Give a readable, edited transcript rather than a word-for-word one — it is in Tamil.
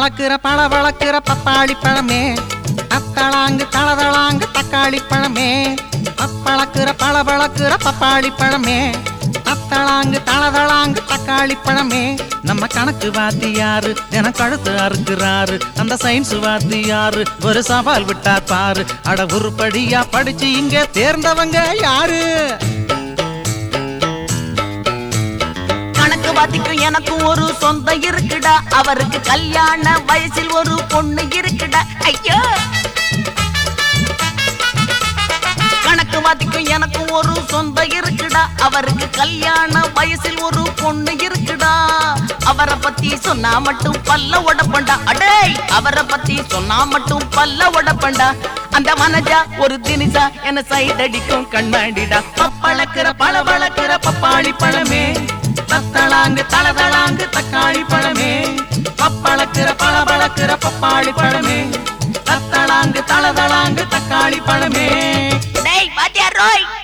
பப்பளக்குற பளபளக்குற பப்பாளி பழமே, அத்தளாங்கு தளதளாங்கு தக்காளி பழமே. பப்பளக்குற பளபளக்குற பப்பாளி பழமே, அத்தளாங்கு தளதளாங்கு தக்காளி பழமே. நம்ம கணக்கு வாத்தியாரு தினம் கழுத்து அறுக்கிறாரு, அந்த சயின்ஸ் வாத்தியாரு ஒரு சவால் விட்டா பாரு. அட உருப்படியா படிச்சு இங்க தேர்ந்தவங்க யாரு? கணக்கு வாத்திக்கும் எனக்கும் ஒரு சொந்தம் இருக்குடா, அவருக்கு கல்யாண வயசில் ஒரு பொண்ணு இருக்குடா. ஐயோ, கணக்கு வாத்திக்கும் எனக்கும் ஒரு சொந்தம் இருக்குடா, அவருக்கு கல்யாண வயசில் ஒரு பொண்ணு இருக்குடா. அவரை பத்தி சொன்னா மட்டும் பல்ல உடப்பண்டா, அடே அவரை பத்தி சொன்னா மட்டும் பல்ல உடப்பண்டா. அந்த மனஜா ஒரு தினிசா என்ன சைட் அடிக்கும் கண்ணாடிடா. பப்பளக்குற பளபளக்குற பப்பாளி பழமே, தத்தளாங்கு தளதளாங்கு தக்காளி பழமே. பப்பளக்குற பளபளக்குற பப்பாளி பழமே, தத்தளாங்கு தளதளாங்கு தக்காளி பழமே. டேய் வாத்தியார் ரோய்.